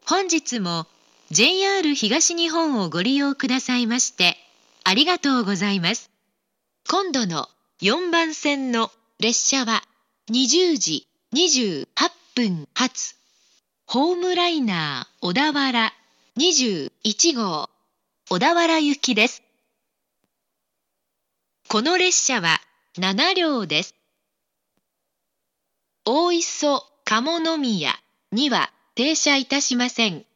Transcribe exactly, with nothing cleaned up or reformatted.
本日も ジェイアール 東日本をご利用くださいましてありがとうございます。今度のよんばん線の列車はにじゅうじにじゅうはっぷん発ホームライナー小田原にじゅういちごう小田原行きです。この列車はななりょうです。大磯鴨宮には停車いたしません。